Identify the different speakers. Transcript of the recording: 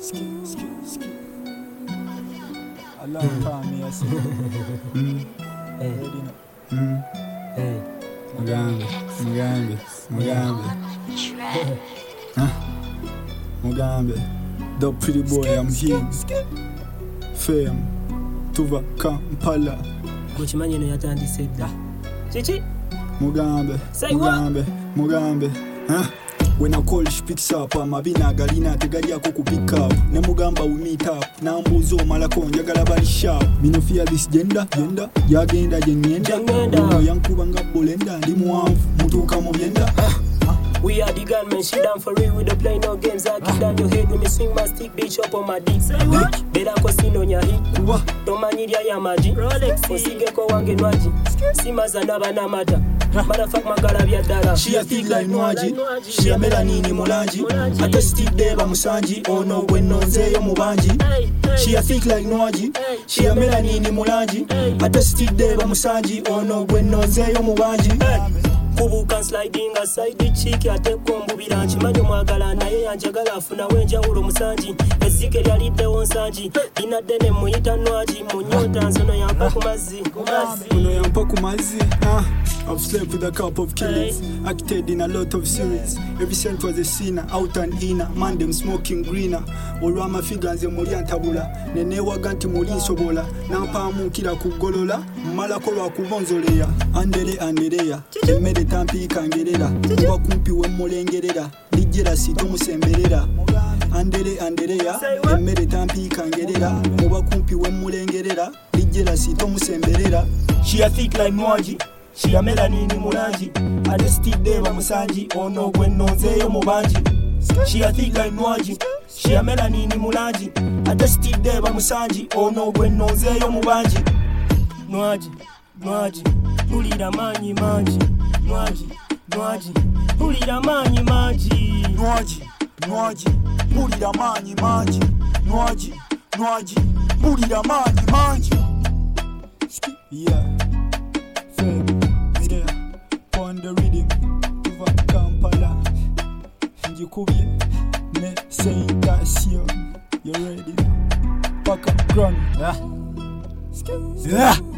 Speaker 1: A long time me I say. Ready now.
Speaker 2: Hey.
Speaker 1: Mugambe. The pretty boy I'm here. Fame. Tuva Kampala.
Speaker 2: Kuchimanyi no yatandise dda. Chichi.
Speaker 1: Mugambe. When I call she picks up, amabina galina tegalyako ku pick up. Ne mugamba we meet up. Nambuzo malako njagala bali sharp. Me no fear this gender. Yagenda jengenda. Uno yankuba nga bolenda ndi muwanvu mutuuka mu byenda.
Speaker 2: We are the gunmen, shit down for real, we don't play no games. I kick down your head when me swing my stick, bitch up on my dick. Say what? Better cosino nya hit. Tomanyiria ya maji. Rolex. Osige ko wange nwaji. Simaza naba na mata. Motherfuck magala bya dala.
Speaker 1: She a thick like nwaji. She a melanini mulanji. Ate Steve Deba musanji. Oh no when no nzeyo mubanji. She a thick like nwaji. She a melanini mulanji. Ate Steve Deba musanji. Oh no when no nzeyo mubanji.
Speaker 2: Kubuka sliding aside the cheek ate kombubira nkimanyi mwagala naye yanjagala afuna wenjawulo musanji ezike lyalidde wonsanji linadde ne muyita nwaji munyota nsono yampa ku mazzi
Speaker 1: I've slept with a couple of killers, acted in a lot of series. Every cent was a sinner, out and inner. Man them smoking greener. Olwama figures muli antabula. Nene waganti muli nsobola. Nampa mukira kugolola. Malako lwa kubonzoleya. Andereya. Emmere tampi kangerera. Kuba kumpi we mulengerera. Lijjera sito musemberera. Andereya. Emmere tampi kangerera. Kuba kumpi we mulengerera. Lijjera sito musemberera. She a thick like nwaji. She a melanini mulanji. Ate Steve Deba musanji. Ono gwen nonzeyo mubanji. She a thick like nwaji. She a melanini mulanji. Ate Steve Deba musanji. Ono gwen nonzeyo mubanji.
Speaker 2: Nwaji. Pulira manyi manji. Nwaji. Pulira manyi manji.
Speaker 1: Nwaji. Pulira manyi manji. Nwaji. Pulira manyi manji. Yeah. On the rhythm, Tuva Kampala. Njikubye, ne Saint-Cassian. You ready? Pack up ground. Yeah.